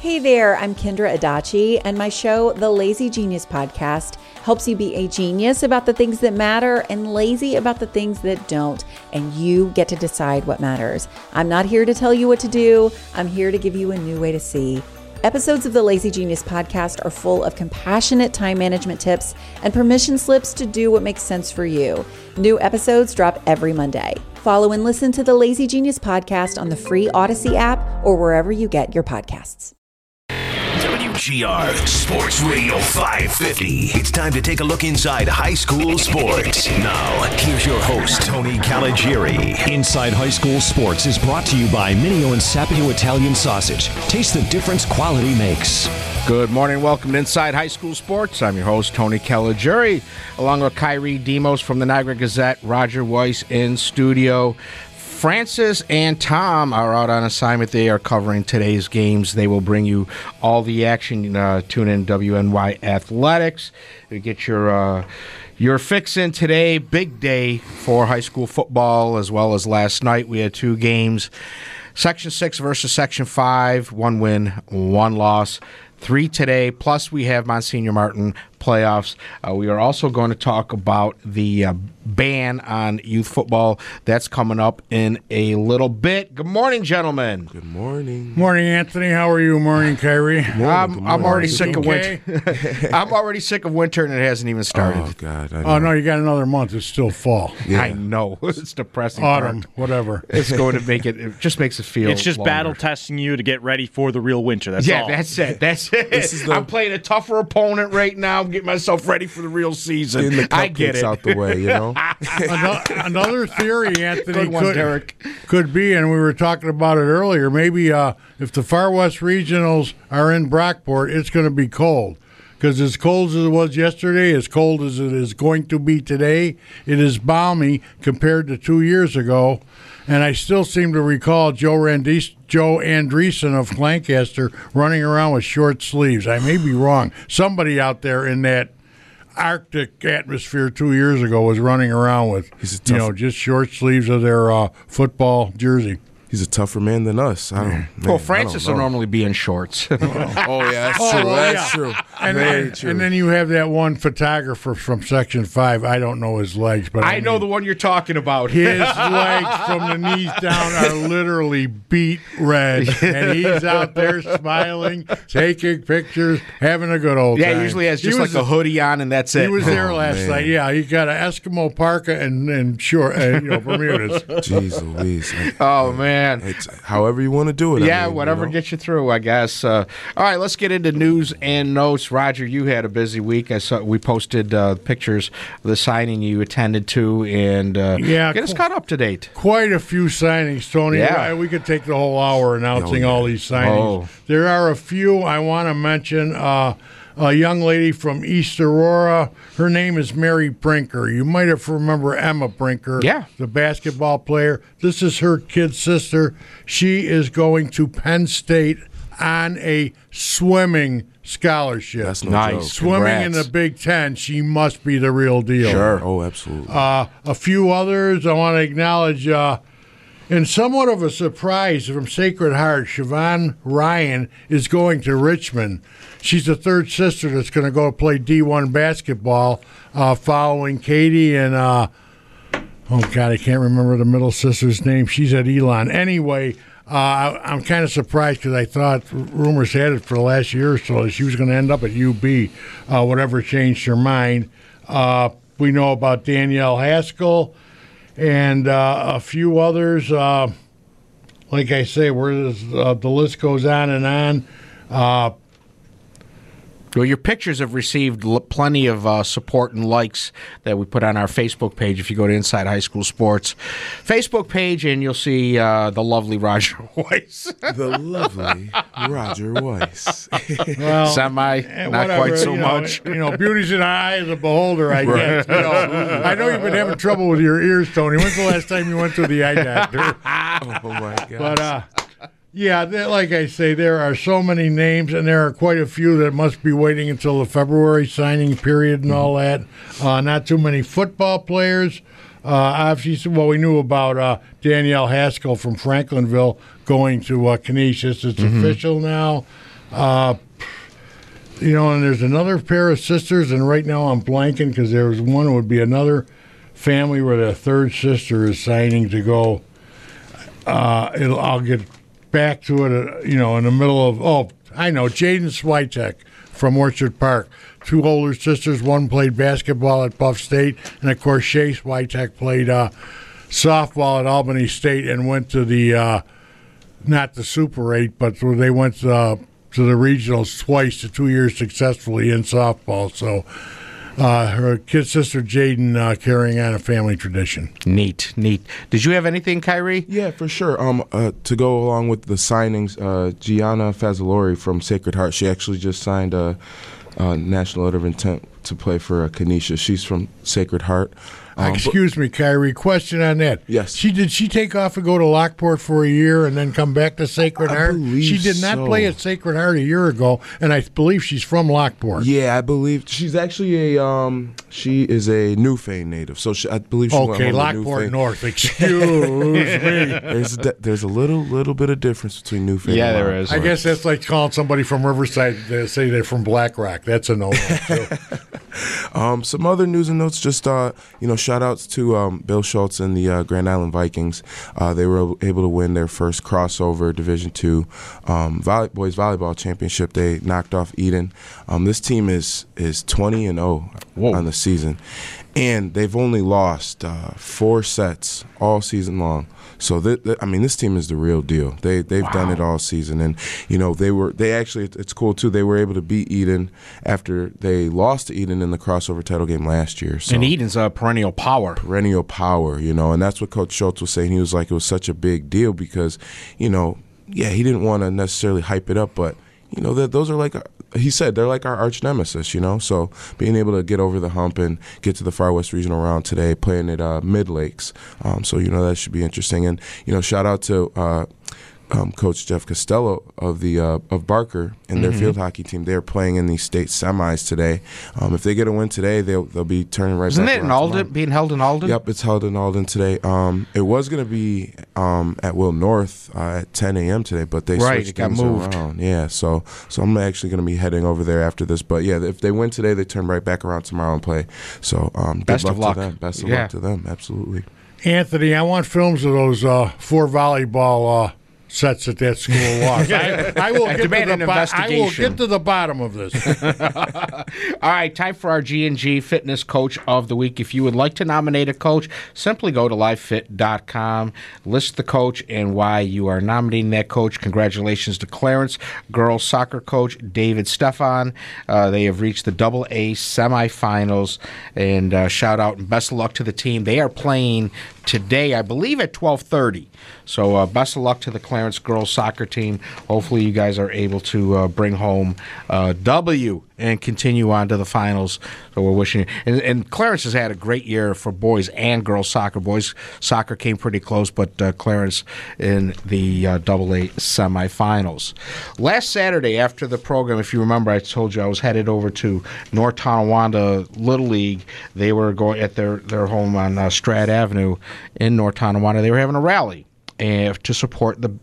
Hey there, I'm Kendra Adachi, and my show, The Lazy Genius Podcast, helps you be a genius about the things that matter and lazy about the things that don't, and you get to decide what matters. I'm not here to tell you what to do. I'm here to give you a new way to see. Episodes of the Lazy Genius Podcast are full of compassionate time management tips and permission slips to do what makes sense for you. New episodes drop every Monday. Follow and listen to the Lazy Genius Podcast on the free Odyssey app or wherever you get your podcasts. WGR Sports Radio 550. It's time to take a look inside high school sports. Now, here's your host, Tony Caligiuri. Inside High School Sports is brought to you by Mineo and Sapio Italian Sausage. Taste the difference quality makes. Good morning. Welcome to Inside High School Sports. I'm your host, Tony Caligiuri, along with Kyrie Demos from the Niagara Gazette, Roger Weiss in studio. Francis and Tom are out on assignment. They are covering today's games. They will bring you all the action. Tune in WNY Athletics. You get your fix in today. Big day for high school football, as well as last night. We had two games. Section 6 versus Section 5. 1 win, 1 loss. 3 today, plus we have Monsignor Martin playoffs. We are also going to talk about the ban on youth football. That's coming up in a little bit. Good morning, gentlemen. Good morning. Morning, Anthony. How are you? Morning, Kyrie. I'm already sick of winter. I'm already sick of winter, and it hasn't even started. Oh, God. Oh, no, you got another month. It's still fall. Yeah. I know. It's depressing. Autumn, whatever. It's going to make it just makes it feel It's just longer. battle testing you to get ready for the real winter. That's all. Yeah, that's it. I'm playing a tougher opponent right now. I'm getting myself ready for the real season. Getting the I get it. out the way, you know? Another theory, Anthony, Good one, Derek. could be, and we were talking about it earlier, maybe if the Far West Regionals are in Brockport, it's going to be cold. Because as cold as it was yesterday, as cold as it is going to be today, it is balmy compared to 2 years ago. And I still seem to recall Joe Andreessen of Lancaster running around with short sleeves. I may be wrong. Somebody out there in that Arctic atmosphere 2 years ago was running around with, just short sleeves of their football jersey. He's a tougher man than us. Francis will normally be in shorts. Oh, yeah, that's true. That's true. And then you have that one photographer from Section 5. I don't know his legs, but I know the one you're talking about. His legs from the knees down are literally beet red, and he's out there smiling, taking pictures, having a good old time. Yeah, he usually has just like a hoodie on, and that's it. He was there last night. Yeah, he got an Eskimo parka and short, Bermudas. Jeez Louise. Oh, man. It's however you want to do it. Yeah, whatever gets you through, I guess. All right, let's get into news and notes. Roger, you had a busy week. I saw we posted pictures of the signing you attended to, and get us caught up to date. Quite a few signings, Tony. Yeah. We could take the whole hour announcing all these signings. There are a few I want to mention. A young lady from East Aurora. Her name is Mary Brinker. You might have remember Emma Brinker, the basketball player. This is her kid sister. She is going to Penn State on a swimming scholarship. That's nice. Swimming in the Big Ten. She must be the real deal. Sure. Oh, absolutely. A few others I want to acknowledge. And somewhat of a surprise from Sacred Heart, Siobhan Ryan is going to Richmond. She's the third sister that's going to go play D1 basketball following Katie and, I can't remember the middle sister's name. She's at Elon. Anyway, I'm kind of surprised because I thought rumors had it for the last year or so that she was going to end up at UB. Whatever changed her mind. We know about Danielle Haskell. And a few others, like I say, the list goes on and on. Well, your pictures have received plenty of support and likes that we put on our Facebook page. If you go to Inside High School Sports Facebook page, and you'll see the lovely Roger Weiss. The lovely Roger Weiss. Well, not quite so much. Beauty's in the eye of the beholder, I guess. I know you've been having trouble with your ears, Tony. When's the last time you went to the eye doctor? Oh, my God. But, like I say, there are so many names, and there are quite a few that must be waiting until the February signing period and all that. Not too many football players. Obviously, we knew about Danielle Haskell from Franklinville going to Canisius. It's official now. And there's another pair of sisters, and right now I'm blanking because there was one who would be another family where the third sister is signing to go. I'll get back to it, in the middle of, I know, Jaden Switek from Orchard Park. Two older sisters, one played basketball at Buff State, and of course Shay Switek played softball at Albany State and went to the, not the Super 8, but they went to the regionals twice, to 2 years successfully in softball. So her kid sister Jaden carrying on a family tradition. Neat. Did you have anything, Kyrie? Yeah, for sure. To go along with the signings, Gianna Fazzolari from Sacred Heart, she actually just signed a national letter of intent to play for Kenesha. She's from Sacred Heart. Excuse me, Kyrie. Question on that. Yes. Did she take off and go to Lockport for a year and then come back to Sacred Heart? She did not play at Sacred Heart a year ago, and I believe she's from Lockport. Yeah, I believe she's actually she is a Newfane native. So I believe she went home to Lockport Newfane. North. Excuse me. There's a little bit of difference between Newfane. Yeah, and there is. I guess that's like calling somebody from Riverside to say they're from Black Rock. That's a no-no, too. Some other news and notes, just shout outs to Bill Schultz and the Grand Island Vikings. They were able to win their first crossover Division II boys volleyball championship. They knocked off Eden. This team is 20-0 on the season, and they've only lost 4 sets all season long. So this team is the real deal. They've done it all season, and it's cool too. They were able to beat Eden after they lost to Eden in the crossover title game last year. So, and Eden's a perennial power, and that's what Coach Schultz was saying. He was like, it was such a big deal because, he didn't want to necessarily hype it up, but those are like. He said they're like our arch nemesis, So being able to get over the hump and get to the Far West Regional Round today, playing at Mid Lakes, so that should be interesting. And shout out to Coach Jeff Costello of Barker and their field hockey team. They're playing in the state semis today. If they get a win today, they'll be turning right Isn't back it in around Alden? tomorrow. Being held in Alden? Yep, it's held in Alden today. It was going to be at Will North at 10 a.m. today, but they switched things around. Yeah, so I'm actually going to be heading over there after this. But yeah, if they win today, they turn right back around tomorrow and play. So best of luck to them. Best of luck to them. Absolutely. Anthony, I want films of those 4 volleyball sets that school lost. I will get to the bottom of this. All right, time for our G&G Fitness Coach of the Week. If you would like to nominate a coach, simply go to livefit.com, list the coach and why you are nominating that coach. Congratulations to Clarence girls soccer coach David Stefan. They have reached the AA semifinals, and shout out and best of luck to the team. They are playing today, I believe, at 12:30. So best of luck to the Clarence girls soccer team. Hopefully you guys are able to bring home W and continue on to the finals. So we're wishing you. And Clarence has had a great year for boys and girls soccer. Boys soccer came pretty close, but Clarence in the AA semifinals. Last Saturday after the program, if you remember, I told you I was headed over to North Tonawanda Little League. They were going at their home on Strat Avenue in North Tonawanda. They were having a rally to support the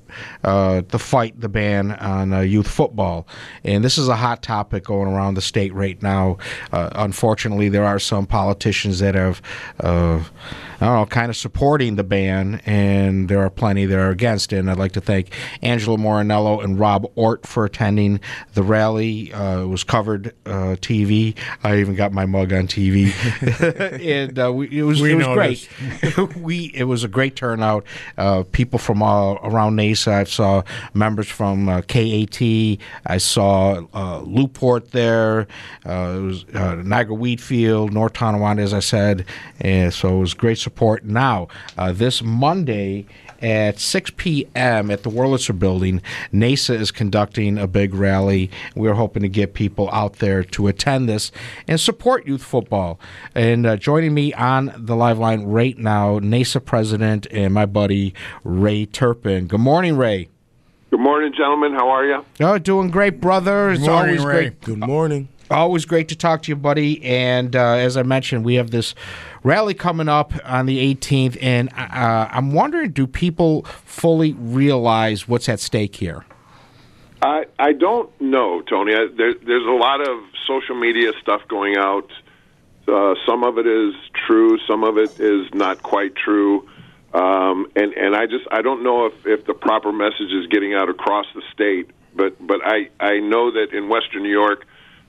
ban on youth football. And this is a hot topic going around the state right now. Unfortunately, there are some politicians that have, kind of supporting the ban, and there are plenty that are against it. And I'd like to thank Angelo Morinello and Rob Ort for attending the rally. It was covered TV. I even got my mug on TV. And it was great. It was a great turnout. People from all around NASA. I saw members from KAT. I saw Newport there. It was Niagara Wheatfield, North Tonawanda, as I said. And so it was great support. Now, this Monday at 6 p.m. at the Wurlitzer Building, NASA is conducting a big rally. We're hoping to get people out there to attend this and support youth football. And joining me on the live line right now, NASA president and my buddy Ray Turpin. Good morning, Ray. Good morning, gentlemen. How are you? Oh, doing great, brother. It's always Ray. great. Good morning. Always great to talk to you, buddy. And as I mentioned, we have this rally coming up on the 18th, and I'm wondering, do people fully realize what's at stake here? I don't know, Tony. There's a lot of social media stuff going out. Some of it is true. Some of it is not quite true. And I don't know if the proper message is getting out across the state. But I know that in Western New York,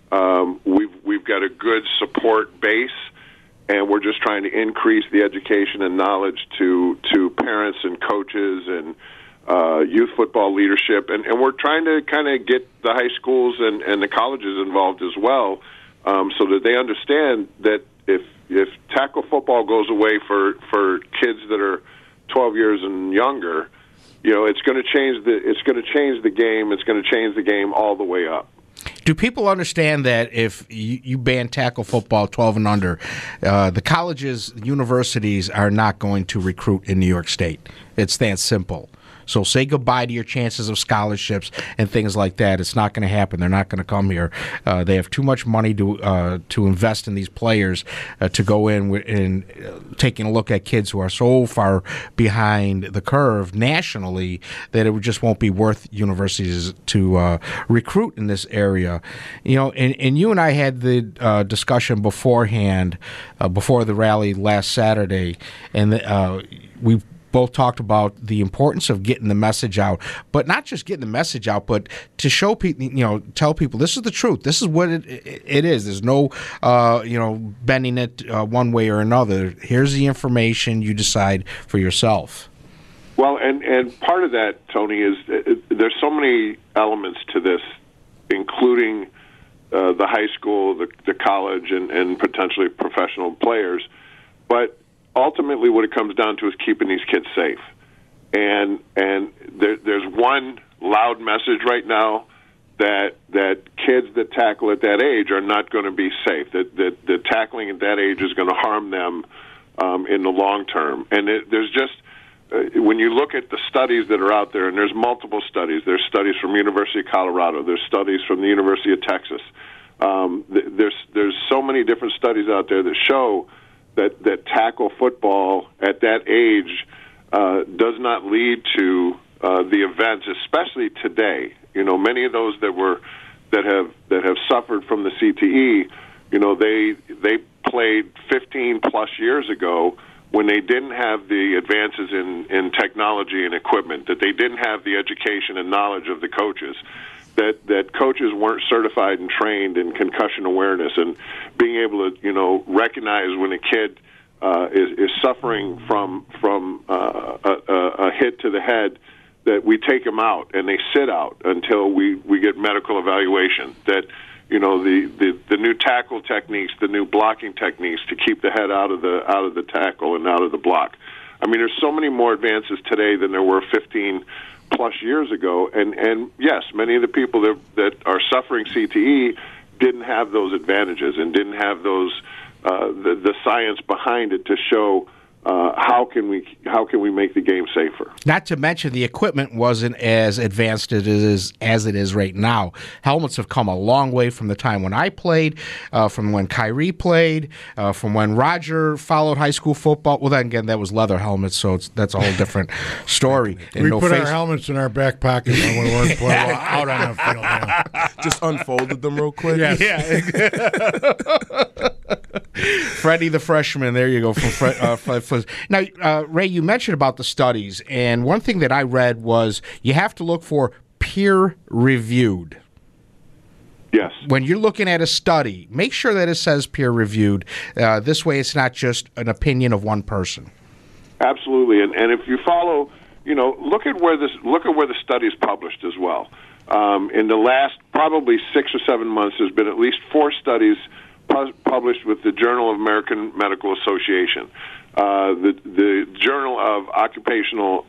we've got a good support base, and we're just trying to increase the education and knowledge to parents and coaches and youth football leadership, and we're trying to kind of get the high schools and the colleges involved as well, so that they understand that if tackle football goes away for kids that are 12 years and younger, it's going to change the game. It's going to change the game all the way up. Do people understand that if you ban tackle football 12 and under, the colleges, universities are not going to recruit in New York State? It's that simple. So say goodbye to your chances of scholarships and things like that. It's not going to happen. They're not going to come here. They have too much money to invest in these players to go in and taking a look at kids who are so far behind the curve nationally that it just won't be worth universities to recruit in this area. And you and I had the discussion beforehand, before the rally last Saturday, and we both talked about the importance of getting the message out, but not just getting the message out, but to show people, tell people this is the truth. This is what it is. There's no, bending it one way or another. Here's the information. You decide for yourself. Well, and part of that, Tony, is there's so many elements to this, including the high school, the college, and potentially professional players, but ultimately, what it comes down to is keeping these kids safe. And there's one loud message right now that kids that tackle at that age are not going to be safe. That tackling at that age is going to harm them in the long term. And there's just when you look at the studies that are out there, and there's multiple studies. There's studies from University of Colorado. There's studies from the University of Texas. There's so many different studies out there that show that tackle football at that age does not lead to the events, especially today. Many of those that have suffered from the CTE, they played 15 plus years ago when they didn't have the advances in technology and equipment, that they didn't have the education and knowledge of the coaches. That coaches weren't certified and trained in concussion awareness and being able to, recognize when a kid is suffering from a hit to the head, that we take them out and they sit out until we get medical evaluation. That the new tackle techniques, the new blocking techniques to keep the head out of the tackle and out of the block. I mean, there's so many more advances today than there were 15 plus years ago, and yes, many of the people that are suffering CTE didn't have those advantages and didn't have those the science behind it to show how can we make the game safer. Not to mention the equipment wasn't as advanced as it is right now. Helmets have come a long way from the time when I played, from when Kyrie played, from when Roger followed high school football. Well, then again, that was leather helmets, so that's a whole different story. We put our helmets in our back pocket when we weren't playing out on the field. Yeah. Just unfolded them real quick. Yes. Yeah. Freddie the freshman. There you go. From now, Ray, you mentioned about the studies, and one thing that I read was you have to look for peer-reviewed. Yes. When you're looking at a study, make sure that it says peer-reviewed. This way, it's not just an opinion of one person. Absolutely, and if you follow, look at where the study is published as well. In the last probably 6 or 7 months, there's been at least 4 studies published with the Journal of American Medical Association, the Journal of Occupational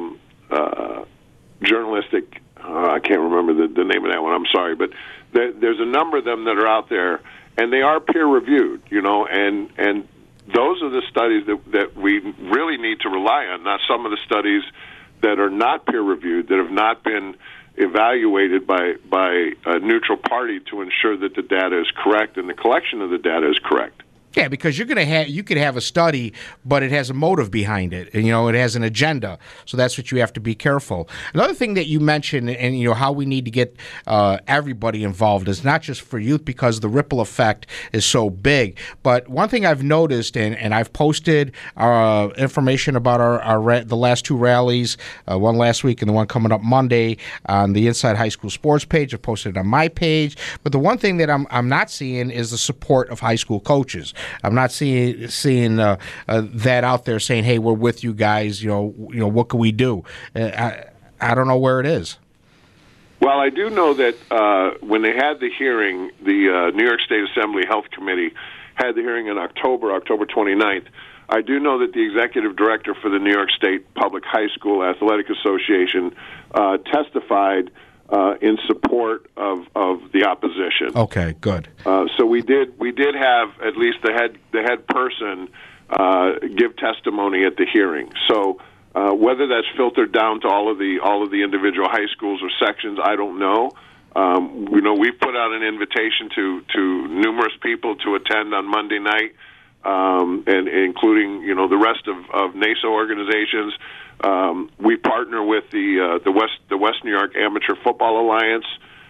Journalistic. I can't remember the name of that one. I'm sorry, but there's a number of them that are out there, and they are peer reviewed. And those are the studies that we really need to rely on, not some of the studies that are not peer reviewed, that have not been evaluated by a neutral party to ensure that the data is correct and the collection of the data is correct. Yeah, because you could have a study, but it has a motive behind it, and it has an agenda. So that's what you have to be careful. Another thing that you mentioned, and how we need to get everybody involved, is not just for youth, because the ripple effect is so big. But one thing I've noticed, and I've posted information about the last two rallies, one last week and the one coming up Monday, on the Inside High School Sports page. I've posted it on my page. But the one thing that I'm not seeing is the support of high school coaches. I'm not seeing that out there saying, "Hey, we're with you guys. What can we do?" I don't know where it is. Well, I do know that when they had the hearing, the New York State Assembly Health Committee had the hearing in October 29th. I do know that the executive director for the New York State Public High School Athletic Association testified in support of the opposition. Okay, good. So we did have at least the head person give testimony at the hearing. So whether that's filtered down to all of the individual high schools or sections, I don't know. We've put out an invitation to numerous people to attend on Monday night, and including the rest of NASO organizations. We partner with the West New York Amateur Football Alliance.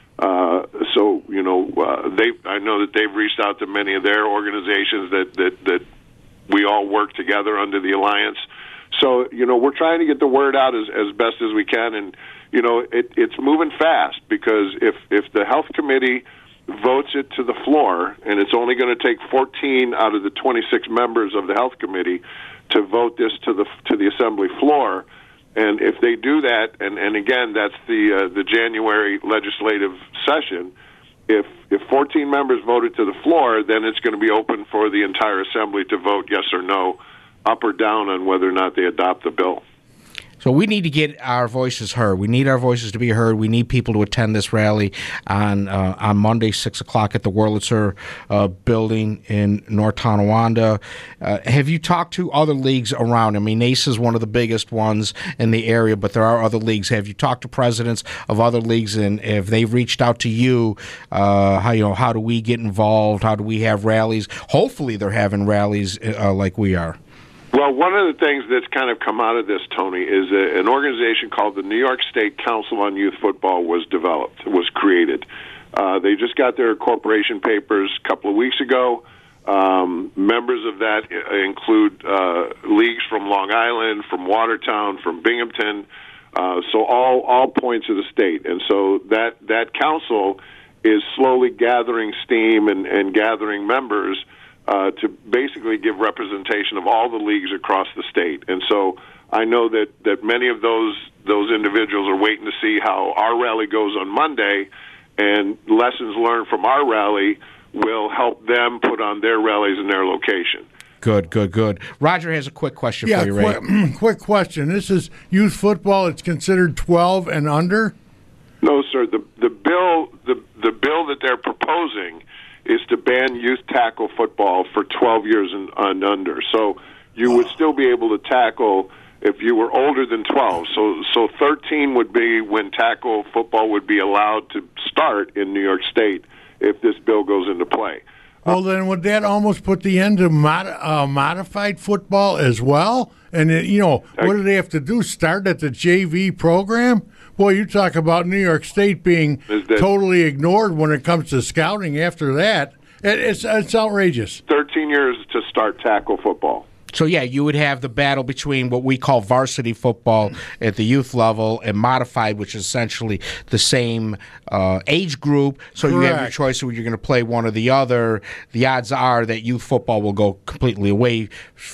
I know that they've reached out to many of their organizations that we all work together under the alliance. So we're trying to get the word out as best as we can, and it's moving fast, because if the health committee votes it to the floor, and it's only going to take 14 out of the 26 members of the health committee to vote this to the assembly floor. And if they do that, and again, that's the January legislative session, if 14 members voted to the floor, then it's going to be open for the entire assembly to vote yes or no, up or down, on whether or not they adopt the bill. So we need to get our voices heard. We need our voices to be heard. We need people to attend this rally on Monday, 6 o'clock at the Wurlitzer building in North Tonawanda. Have you talked to other leagues around? I mean, ACE is one of the biggest ones in the area, but there are other leagues. Have you talked to presidents of other leagues, and if they've reached out to you, how do we get involved? How do we have rallies? Hopefully they're having rallies like we are. Well, one of the things that's kind of come out of this, Tony, is an organization called the New York State Council on Youth Football was created. They just got their corporation papers a couple of weeks ago. Members of that include leagues from Long Island, from Watertown, from Binghamton, so all points of the state. And so that council is slowly gathering steam and gathering members to basically give representation of all the leagues across the state. And so I know that many of those individuals are waiting to see how our rally goes on Monday, and lessons learned from our rally will help them put on their rallies in their location. Good. Roger has a quick question for you, Ray. Quick question. This is youth football. It's considered 12 and under? No, sir. The bill that they're proposing is to ban youth tackle football for 12 years and under. So you would still be able to tackle if you were older than 12. So 13 would be when tackle football would be allowed to start in New York State if this bill goes into play. Well, then would that almost put the end to modified football as well? And, what do they have to do, start at the JV program? Boy, you talk about New York State being totally ignored when it comes to scouting after that. It's outrageous. 13 years to start tackle football. So, yeah, you would have the battle between what we call varsity football at the youth level and modified, which is essentially the same age group. So Correct. You have your choice of you're going to play one or the other. The odds are that youth football will go completely away.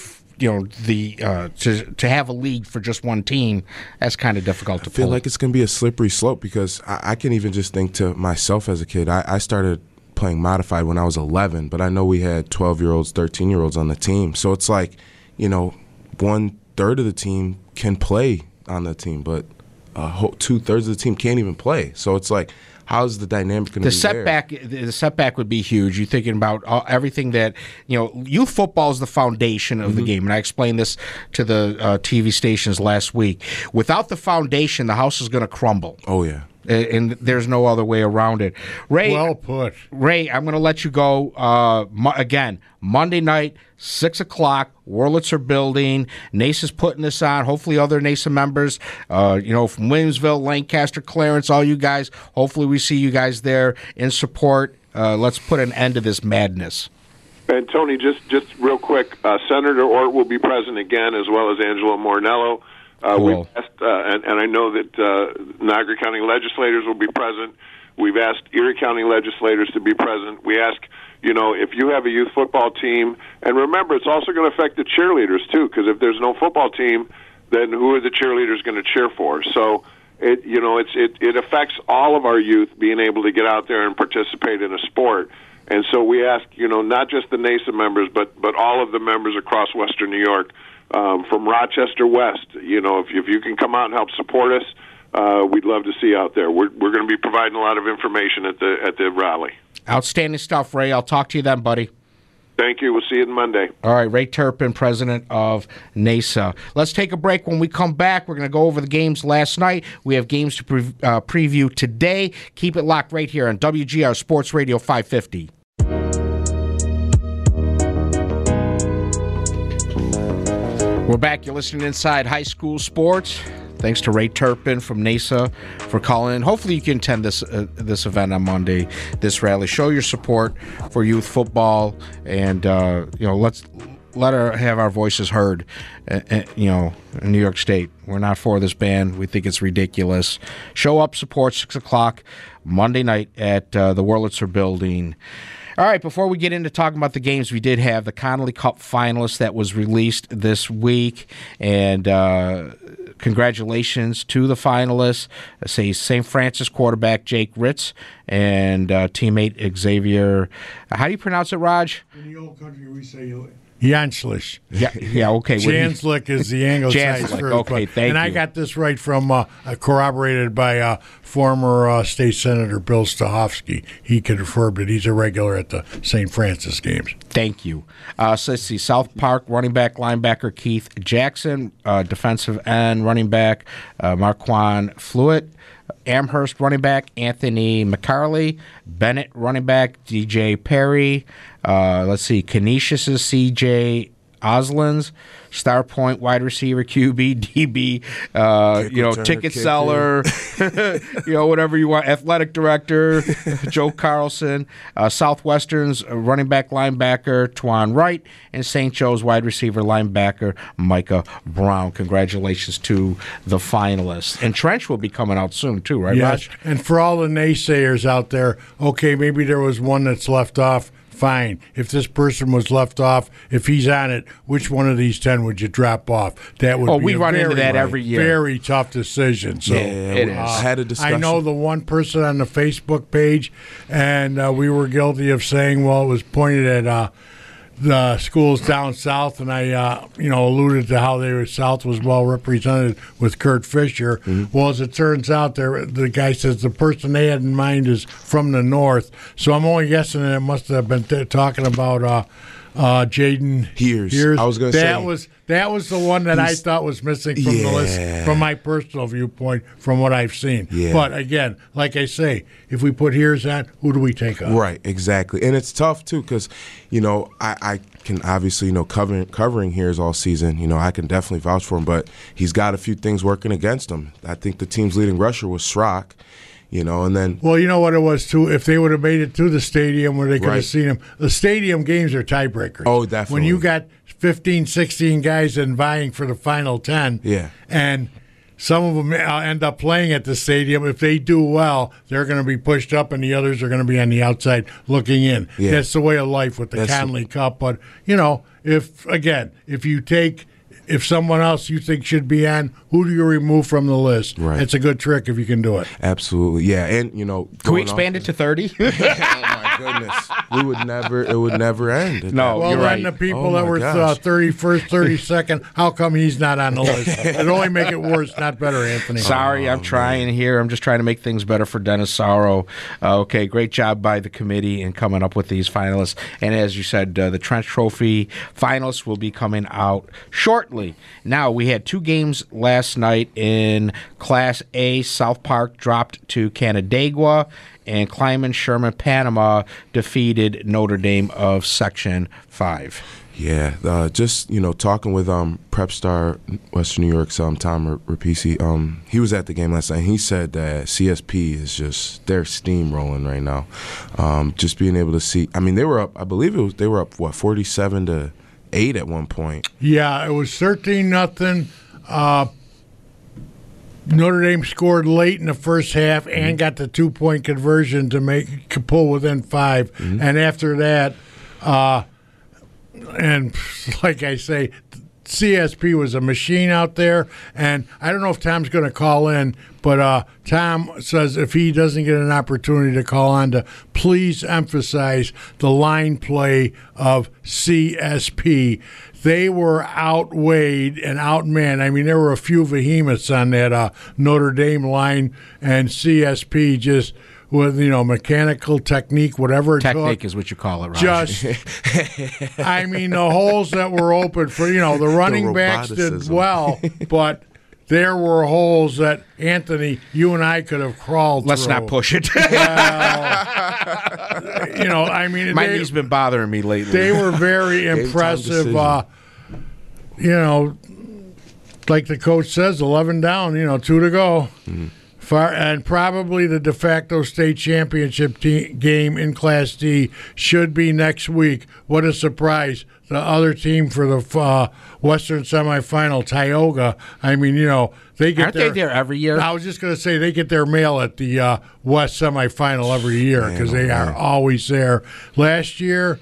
To have a league for just one team, that's kind of difficult to pull. I feel like it's going to be a slippery slope, because I can even just think to myself as a kid. I started playing modified when I was 11, but I know we had 12-year-olds, 13-year-olds on the team. So it's like, 1/3 of the team can play on the team, but 2/3 of the team can't even play. So it's like, how's the dynamic going to be there? The setback would be huge. You're thinking about everything that, youth football is the foundation of the game. And I explained this to the TV stations last week. Without the foundation, the house is going to crumble. Oh, yeah. and there's no other way around it. Ray, well put. Ray, I'm going to let you go again. Monday night, 6 o'clock, Wurlitzer Building. NASA's putting this on. Hopefully other NASA members, from Williamsville, Lancaster, Clarence, all you guys, hopefully we see you guys there in support. Let's put an end to this madness. And Tony, just real quick, Senator Ort will be present again, as well as Angelo Morinello. Cool. We've asked, and I know that Niagara County legislators will be present. We've asked Erie County legislators to be present. We ask, if you have a youth football team, and remember, it's also going to affect the cheerleaders too, because if there's no football team, then who are the cheerleaders going to cheer for? So it affects all of our youth being able to get out there and participate in a sport. And so we ask, not just the NASA members, but all of the members across Western New York, from Rochester West. If you can come out and help support us, we'd love to see you out there. We're going to be providing a lot of information at the rally. Outstanding stuff, Ray. I'll talk to you then, buddy. Thank you. We'll see you on Monday. All right, Ray Turpin, president of NASA. Let's take a break. When we come back, we're going to go over the games last night. We have games to preview today. Keep it locked right here on WGR Sports Radio 550. We're back. You're listening to Inside High School Sports. Thanks to Ray Turpin from NASA for calling in. Hopefully you can attend this event on Monday, this rally. Show your support for youth football, and let's let her have our voices heard. In New York State, we're not for this ban. We think it's ridiculous. Show up, support 6 o'clock Monday night at the Wurlitzer Building. All right, before we get into talking about the games, we did have the Connolly Cup finalist that was released this week, and congratulations to the finalists. St. Francis quarterback Jake Ritz and teammate Xavier. How do you pronounce it, Raj? In the old country, we say Janslich. Yeah, okay. Janslich is the anglicized first. Okay, thank you. And I got this right from corroborated by former State Senator Bill Stahovsky. He confirmed it. He's a regular at the St. Francis games. Thank you. So let's see. South Park running back, linebacker Keith Jackson, defensive end, running back Marquand Fluitt. Amherst running back Anthony McCarley, Bennett running back DJ Perry. Let's see, Canisius' CJ Oslins, Star Point wide receiver QB DB, ticket seller, whatever you want, athletic director Joe Carlson, Southwestern's running back linebacker Twan Wright, and St. Joe's wide receiver linebacker Micah Brown. Congratulations to the finalists. And Trench will be coming out soon too, right, yes. Raj? And for all the naysayers out there, okay, maybe there was one that's left off. Fine. If this person was left off, if he's on it, which one of these 10 would you drop off? That would be we run into that every year. Very tough decision. So it is. I had a discussion. I know the one person on the Facebook page, and we were guilty of saying, well, it was pointed at the schools down south, and I, alluded to how South was well represented with Kurt Fisher. Mm-hmm. Well, as it turns out, the guy says the person they had in mind is from the north. So I'm only guessing that it must have been talking about Jaden Hears. I was going to say that was the one that I thought was missing from the list, from my personal viewpoint, from what I've seen. Yeah. But again, like I say, if we put Hears on, who do we take on? Right, exactly, and it's tough too because I can obviously covering Hears all season. I can definitely vouch for him, but he's got a few things working against him. I think the team's leading rusher was Schrock. And then... Well, you know what it was, too? If they would have made it to the stadium where they could have seen him, the stadium games are tiebreakers. Oh, definitely. When you got 15, 16 guys in vying for the final 10, and some of them end up playing at the stadium, if they do well, they're going to be pushed up and the others are going to be on the outside looking in. Yeah. That's the way of life with the Connolly Cup. But, if someone else you think should be on, who do you remove from the list? Right. It's a good trick if you can do it. Absolutely, yeah. And can we expand it to 30? Oh my goodness, it would never end. No, Well, you're then right. the people Oh, that my were gosh. 31st, 32nd, how come he's not on the list? It'd only make it worse, not better, Anthony. Sorry, I'm trying here. I'm just trying to make things better for Dennis Sorrow. Okay, great job by the committee in coming up with these finalists. And as you said, the Trench Trophy finalists will be coming out shortly. Now, we had 2 games last night in Class A. South Park dropped to Canandaigua, and Kleiman Sherman Panama defeated Notre Dame of Section 5. Yeah, just talking with Prep Star Western New York's Tom Rapisi. He was at the game last night. He said that CSP is just they're steamrolling right now. Just being able to see. I mean, they were up. I believe they were up 47-8 at one point. Yeah, it was 13-0. Notre Dame scored late in the first half and got the 2-point conversion to pull within 5. And after that, and like I say, CSP was a machine out there. And I don't know if Tom's going to call in, but Tom says if he doesn't get an opportunity to call on, to please emphasize the line play of CSP. They were outweighed and outmanned. I mean, there were a few behemoths on that Notre Dame line, and CSP just with mechanical technique, whatever it Technique took, is what you call it, Raj. just I mean, the holes that were open for the running backs did roboticism. well, but there were holes that Anthony, you and I could have crawled Let's through. not push it. I mean, My knee's been bothering me lately. they were very time impressive. decision. Like the coach says, 11 down, 2 to go. And probably the de facto state championship game in Class D should be next week. What a surprise. The other team for the Western semifinal, Tioga, I mean, they get Aren't they there every year? I was just going to say they get their mail at the West semifinal every year because they are always there. Last year,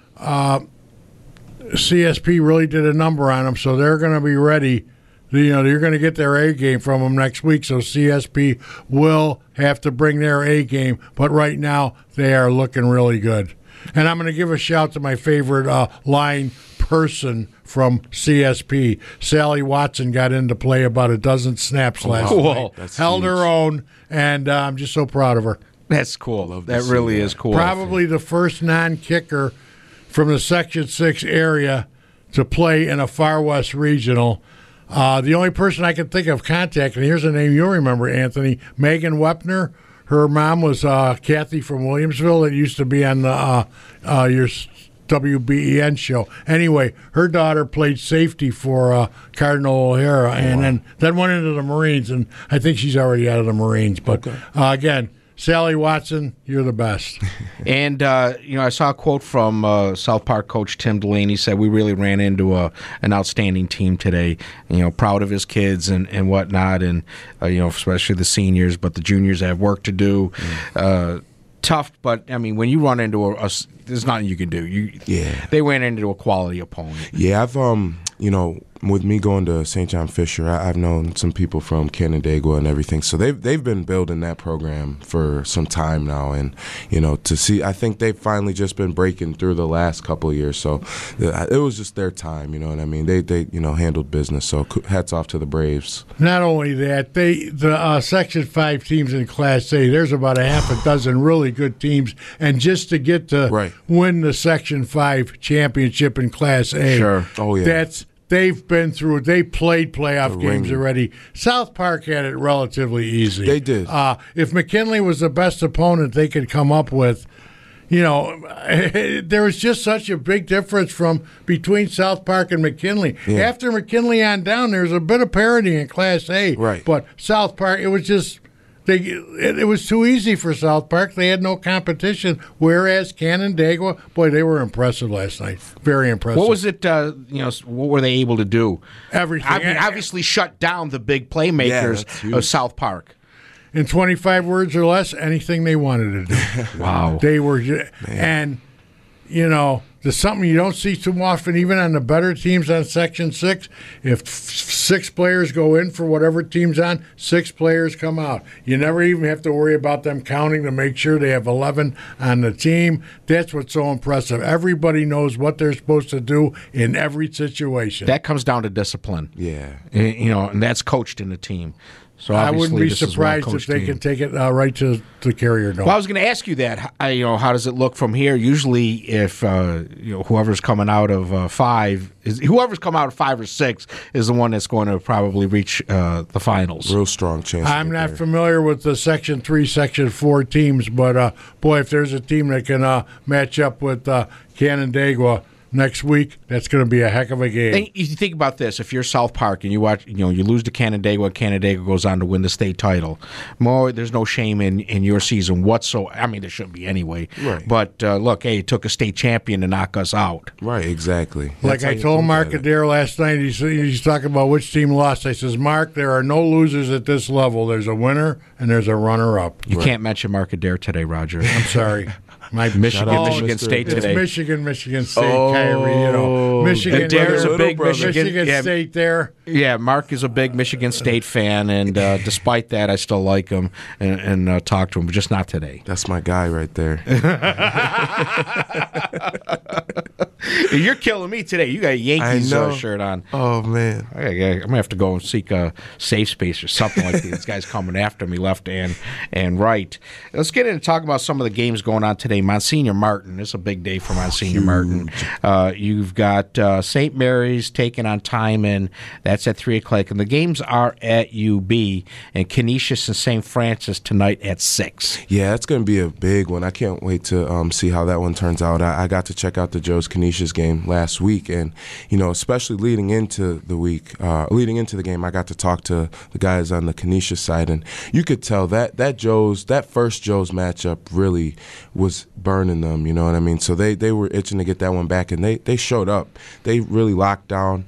CSP really did a number on them, so they're going to be ready. You're going to get their A game from them next week, so CSP will have to bring their A game. But right now, they are looking really good. And I'm going to give a shout to my favorite line person from CSP. Sally Watson got into play about a dozen snaps last night. That's Held huge. her own, and I'm just so proud of her. That's cool. to That see really that. is cool. Probably the first non-kicker from the Section 6 area to play in a Far West Regional. The only person I can think of contacting, here's a name you'll remember, Anthony, Megan Wepner. Her mom was Kathy from Williamsville that used to be on the your WBEN show. Anyway, her daughter played safety for Cardinal O'Hara and then went into the Marines, and I think she's already out of the Marines. But again, Sally Watson, you're the best. And, I saw a quote from South Park coach Tim Delaney. Said, we really ran into an outstanding team today, proud of his kids and whatnot, and, especially the seniors, but the juniors have work to do. Tough, but, I mean, when you run into a there's nothing you can do. They ran into a quality opponent. Yeah, I've with me going to St. John Fisher, I've known some people from Canandaigua and everything. So they've been building that program for some time now, and to see, I think they've finally just been breaking through the last couple of years. So it was just their time. You know what I mean? They handled business. So hats off to the Braves. Not only that, the Section 5 teams in Class A, there's about a half a dozen really good teams, and just to get to win the Section 5 championship in Class A, Sure. Oh yeah. They've been through it. They played playoff games already. South Park had it relatively easy. They did. If McKinley was the best opponent they could come up with, there was just such a big difference between South Park and McKinley. Yeah. After McKinley on down, there's a bit of parity in Class A. Right. But South Park, it was just it was too easy for South Park. They had no competition. Whereas Canandaigua, boy, they were impressive last night. Very impressive. What was it, what were they able to do? Everything. I mean, obviously shut down the big playmakers of South Park. In 25 words or less, anything they wanted to do. Wow. They were, and there's something you don't see too often, even on the better teams on Section 6. If 6 players go in for whatever team's on, 6 players come out. You never even have to worry about them counting to make sure they have 11 on the team. That's what's so impressive. Everybody knows what they're supposed to do in every situation. That comes down to discipline. Yeah. And that's coached in the team. So I wouldn't be surprised if they can take it right to the Carrier Dome. Well, I was going to ask you that. How does it look from here? Usually, if whoever's coming out of 5 whoever's come out of 5 or 6 is the one that's going to probably reach the finals. Real strong chance. I'm not familiar with the Section 3, Section 4 teams, but boy, if there's a team that can match up with Canandaigua next week, that's going to be a heck of a game. And you think about this: if you're South Park and you watch, you lose to Canandaigua, Canandaigua goes on to win the state title. There's no shame in your season whatsoever. I mean, there shouldn't be anyway. Right. But look, hey, it took a state champion to knock us out. Right. Exactly. Like I told Mark Adair last night, he's talking about which team lost. I says, Mark, there are no losers at this level. There's a winner and there's a runner-up. You can't mention Mark Adair today, Roger. I'm sorry. Michigan State today. It's Michigan State, Kyrie. Michigan. Adair's a big Michigan State there. Yeah, Mark is a big Michigan State fan, and despite that, I still like him and talk to him, but just not today. That's my guy right there. You're killing me today. You got a Yankees shirt on. Oh, man. I'm going to have to go and seek a safe space or something like that. These guys coming after me left and right. Let's get into talking about some of the games going on today. Monsignor Martin. It's a big day for Monsignor Martin. You've got St. Mary's taking on Timon. That's at 3 o'clock. And the games are at UB. And Canisius and St. Francis tonight at 6. Yeah, that's going to be a big one. I can't wait to see how that one turns out. I got to check out the Joe's Canisius game last week. And, especially leading into the game, I got to talk to the guys on the Canisius side. And you could tell that first Joe's matchup really was burning them, you know what I mean? So they were itching to get that one back, and they showed up. They really locked down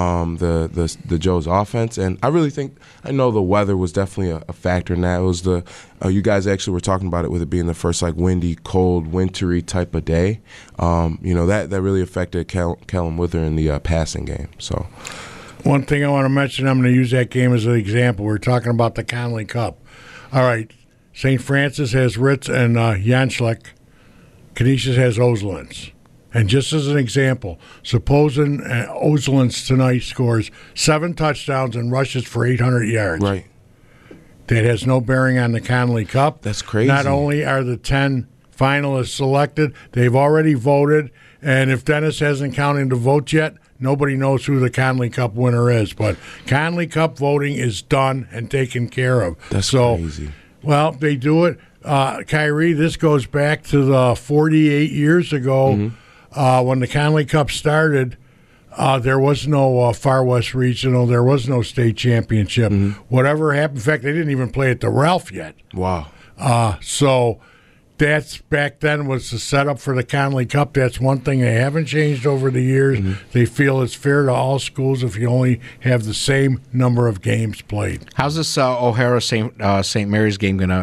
the Joe's offense, and I know the weather was definitely a factor in that. It was you guys actually were talking about it with it being the first windy, cold, wintry type of day. That really affected Callum Wither in the passing game. So one thing I want to mention, I'm going to use that game as an example. We're talking about the Conley Cup. All right, St. Francis has Ritz and Janschlik. Canisius has Oselins. And just as an example, supposing Oselins tonight scores 7 touchdowns and rushes for 800 yards. Right. That has no bearing on the Conley Cup. That's crazy. Not only are the 10 finalists selected, they've already voted. And if Dennis hasn't counted the votes yet, nobody knows who the Conley Cup winner is. But Conley Cup voting is done and taken care of. That's crazy. Well, they do it. Kyrie, this goes back to the 48 years ago when the Conley Cup started. There was no Far West Regional. There was no state championship. Whatever happened, in fact, they didn't even play at the Ralph yet. Wow. So that's back then was the setup for the Conley Cup. That's one thing they haven't changed over the years. They feel it's fair to all schools if you only have the same number of games played. How's this O'Hara St. Mary's game going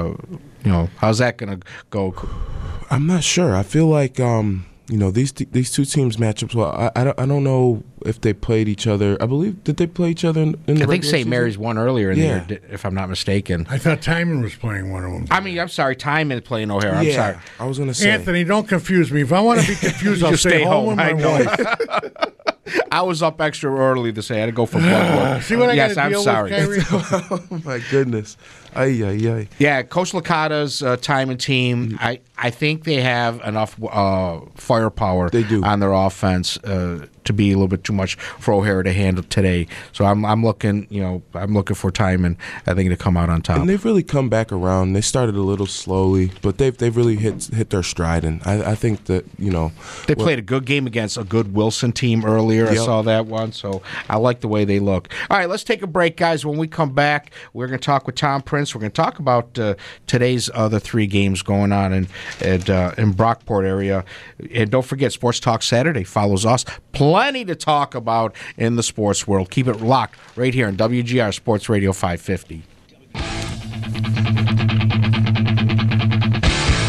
to, how's that going to go? I'm not sure. I feel like these two teams match up well. I don't know if they played each other. I believe, did they play each other in the I think St. Mary's won earlier in the year, if I'm not mistaken. I thought Timon was playing one of them. I mean, I'm sorry, Timon playing O'Hara. I'm sorry. I was going to say. Anthony, don't confuse me. If I want to be confused, I'll stay home with my wife. I was up extra early to say I had to go for blood work. See what I got to deal sorry. with, Kyrie? Oh, my goodness. Ay, ay, ay. Yeah, Coach Licata's Timon team, I think they have enough firepower on their offense to be a little bit too much for O'Hara to handle today. So I'm looking for Timon, I think, to come out on top. And they've really come back around. They started a little slowly, but they've really hit their stride. And I think that they played a good game against a good Wilson team earlier. Yep. I saw that one, so I like the way they look. All right, let's take a break, guys. When we come back, we're going to talk with Tom Prince. We're going to talk about today's other 3 games going on in Brockport area. And don't forget, Sports Talk Saturday follows us. Plenty to talk about in the sports world. Keep it locked right here on WGR Sports Radio 550.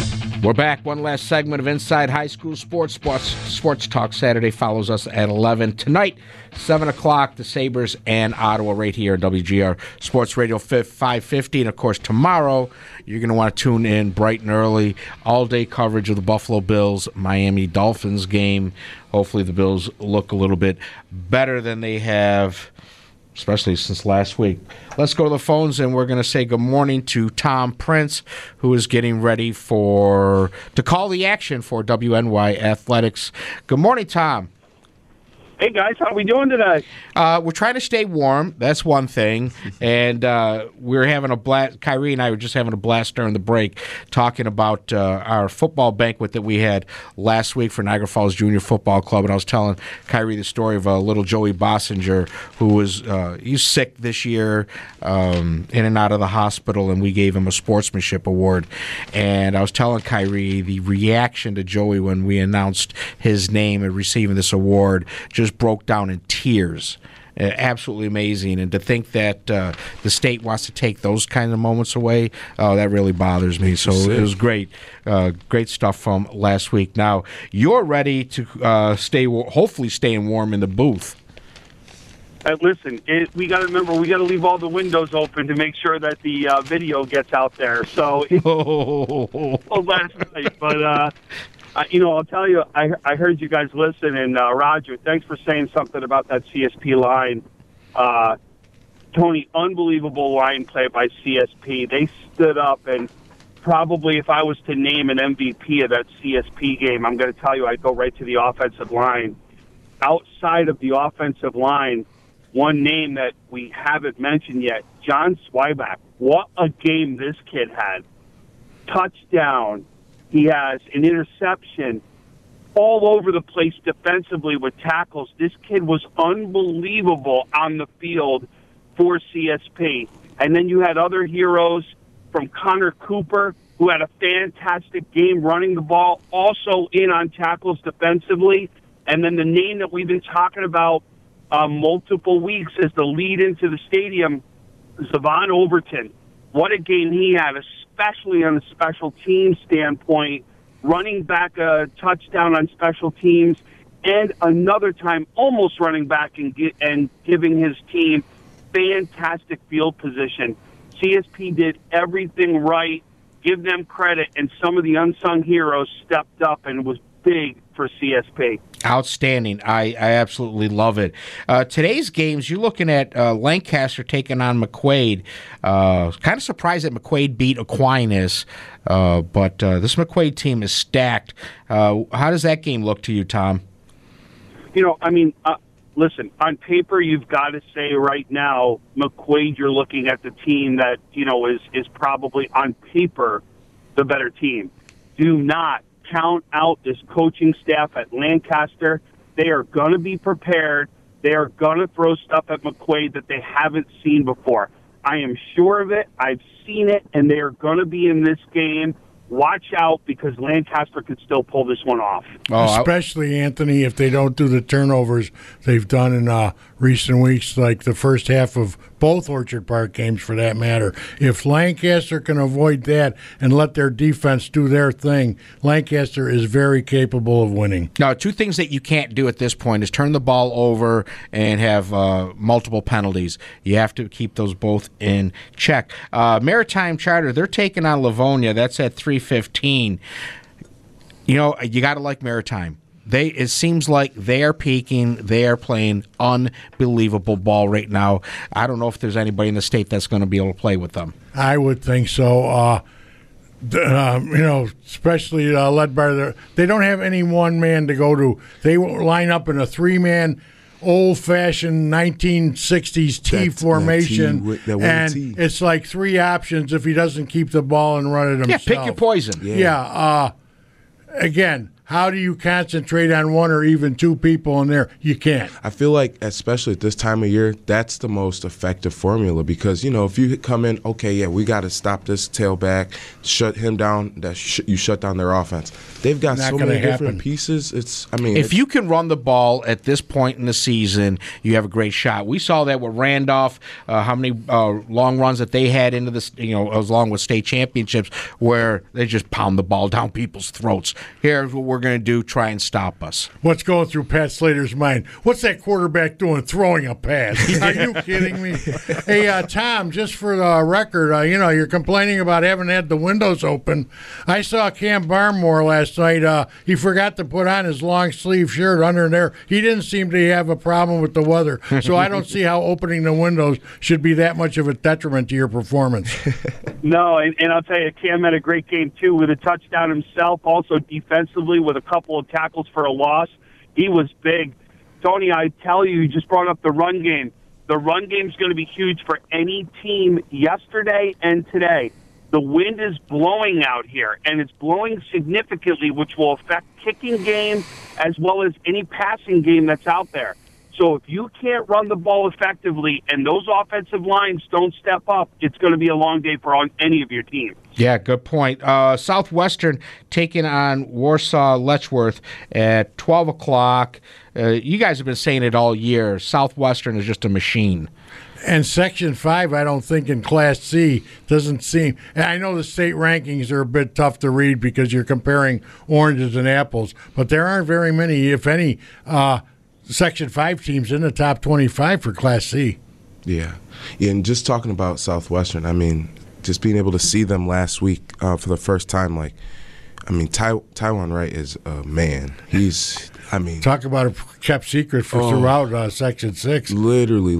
We're back. One last segment of Inside High School Sports. Sports Talk Saturday follows us at 11. Tonight, 7 o'clock, the Sabres and Ottawa right here at WGR Sports Radio 550. And, of course, tomorrow you're going to want to tune in bright and early. All-day coverage of the Buffalo Bills-Miami Dolphins game. Hopefully the Bills look a little bit better than they have, especially since last week. Let's go to the phones, and we're going to say good morning to Tom Prince, who is getting ready to call the action for WNY Athletics. Good morning, Tom. Hey, guys. How are we doing today? We're trying to stay warm. That's one thing. And we're having a blast. Kyrie and I were just having a blast during the break talking about our football banquet that we had last week for Niagara Falls Junior Football Club. And I was telling Kyrie the story of little Joey Bossinger, who was he's sick this year, in and out of the hospital, and we gave him a sportsmanship award. And I was telling Kyrie the reaction to Joey when we announced his name and receiving this award just broke down in tears. Absolutely amazing. And to think that the state wants to take those kind of moments away, that really bothers me. So it was great. Great stuff from last week. Now, you're ready to hopefully staying warm in the booth. Listen, we got to remember, we got to leave all the windows open to make sure that the video gets out there. So, last night. But, I'll tell you, I heard you guys listen, and Roger, thanks for saying something about that CSP line. Tony, unbelievable line play by CSP. They stood up, and probably if I was to name an MVP of that CSP game, I'm going to tell you I'd go right to the offensive line. Outside of the offensive line, one name that we haven't mentioned yet, John Swyback. What a game this kid had. Touchdown. He has an interception, all over the place defensively with tackles. This kid was unbelievable on the field for CSP. And then you had other heroes from Connor Cooper, who had a fantastic game running the ball, also in on tackles defensively. And then the name that we've been talking about multiple weeks as the lead into the stadium, Zavon Overton. What a game he had, especially on a special team standpoint, running back a touchdown on special teams, and another time almost running back and giving his team fantastic field position. CSP did everything right. Give them credit, and some of the unsung heroes stepped up, and it was big for CSP. Outstanding. I absolutely love it. Today's games, you're looking at Lancaster taking on McQuaid. Kind of surprised that McQuaid beat Aquinas, but this McQuaid team is stacked. How does that game look to you, Tom? Listen, on paper, you've got to say right now, McQuaid, you're looking at the team that, is probably on paper the better team. Do not count out this coaching staff at Lancaster. They are going to be prepared. They are going to throw stuff at McQuaid that they haven't seen before. I am sure of it. I've seen it, and they are going to be in this game. Watch out, because Lancaster could still pull this one off. Especially, Anthony, if they don't do the turnovers they've done in recent weeks, like the first half of both Orchard Park games, for that matter. If Lancaster can avoid that and let their defense do their thing, Lancaster is very capable of winning. Now, two things that you can't do at this point is turn the ball over and have multiple penalties. You have to keep those both in check. Maritime Charter, they're taking on Livonia. That's at 3:15. You got to like Maritime. It seems like they are peaking. They are playing unbelievable ball right now. I don't know if there's anybody in the state that's going to be able to play with them. I would think so. Especially led by they don't have any one man to go to. They line up in a three-man, old-fashioned 1960s T formation, it's like three options if he doesn't keep the ball and run it himself. Yeah, pick your poison. Yeah. Again, how do you concentrate on one or even two people in there? You can't. I feel like, especially at this time of year, that's the most effective formula because, if you come in, okay, yeah, we got to stop this tailback, shut him down, you shut down their offense. they've got Not so gonna many different happen. pieces. If you can run the ball at this point in the season, you have a great shot. We saw that with Randolph, how many long runs that they had into this, along with state championships, where they just pound the ball down people's throats. Here's what we're going to do: try and stop us. What's going through Pat Slater's mind? What's that quarterback doing throwing a pass? Are you kidding me? Hey, Tom, just for the record, you're complaining about having had the windows open. I saw Cam Barmore last night. He forgot to put on his long sleeve shirt under there. He didn't seem to have a problem with the weather, so I don't see how opening the windows should be that much of a detriment to your performance. No, and I'll tell you, Cam had a great game, too, with a touchdown himself, also defensively with a couple of tackles for a loss. He was big. Tony, I tell you just brought up the run game. The run game is going to be huge for any team yesterday and today. The wind is blowing out here, and it's blowing significantly, which will affect kicking game as well as any passing game that's out there. So if you can't run the ball effectively and those offensive lines don't step up, it's going to be a long day for any of your teams. Yeah, good point. Southwestern taking on Warsaw Letchworth at 12 o'clock. You guys have been saying it all year. Southwestern is just a machine. And Section 5, I don't think in Class C doesn't seem – and I know the state rankings are a bit tough to read because you're comparing oranges and apples, but there aren't very many, if any, Section 5 teams in the top 25 for Class C. Yeah, and just talking about Southwestern, just being able to see them last week for the first time, Taiwan Wright is a man. He's – talk about a kept secret for throughout Section 6. Literally,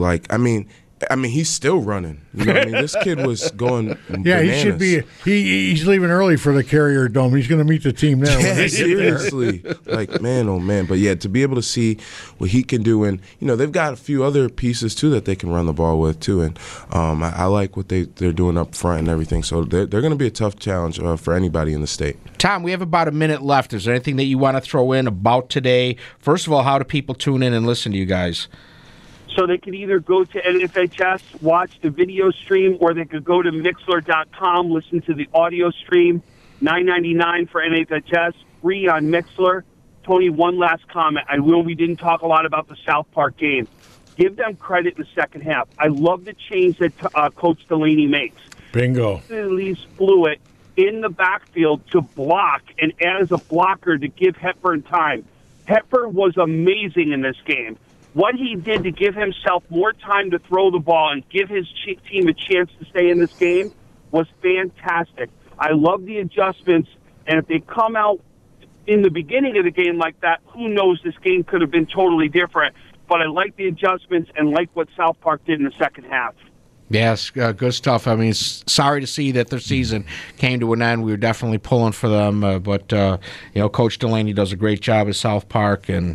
he's still running. This kid was going bananas. Yeah, he should be. He's leaving early for the Carrier Dome. He's going to meet the team there. Yeah, seriously. Man, oh, man. But, yeah, to be able to see what he can do. And, they've got a few other pieces, too, that they can run the ball with, too. And I like what they're doing up front and everything. So they're going to be a tough challenge for anybody in the state. Tom, we have about a minute left. Is there anything that you want to throw in about today? First of all, how do people tune in and listen to you guys? So they could either go to NFHS, watch the video stream, or they could go to Mixler.com, listen to the audio stream. $9.99 for NFHS, free on Mixler. Tony, one last comment. I know we didn't talk a lot about the South Park game. Give them credit in the second half. I love the change that Coach Delaney makes. Bingo. He leaves Fluitt in the backfield to block, and as a blocker to give Hepburn time. Hepburn was amazing in this game. What he did to give himself more time to throw the ball and give his team a chance to stay in this game was fantastic. I love the adjustments, and if they come out in the beginning of the game like that, who knows, this game could have been totally different. But I like the adjustments and like what South Park did in the second half. Yes, good stuff. Sorry to see that their season came to an end. We were definitely pulling for them, but Coach Delaney does a great job at South Park, and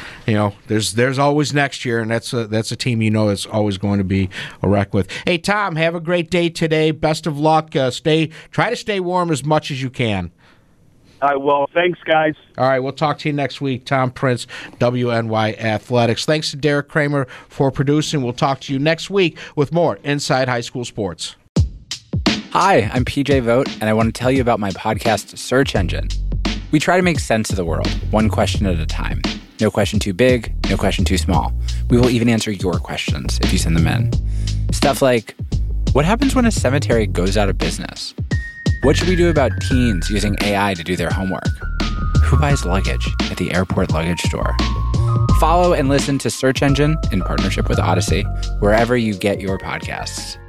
there's always next year, and that's a team that's always going to be a wreck with. Hey, Tom, have a great day today. Best of luck. Try to stay warm as much as you can. I will. Thanks, guys. All right, we'll talk to you next week. Tom Prince, WNY Athletics. Thanks to Derek Kramer for producing. We'll talk to you next week with more Inside High School Sports. Hi, I'm PJ Vogt, and I want to tell you about my podcast, Search Engine. We try to make sense of the world, one question at a time. No question too big, no question too small. We will even answer your questions if you send them in. Stuff like, what happens when a cemetery goes out of business? What should we do about teens using AI to do their homework? Who buys luggage at the airport luggage store? Follow and listen to Search Engine in partnership with Odyssey, wherever you get your podcasts.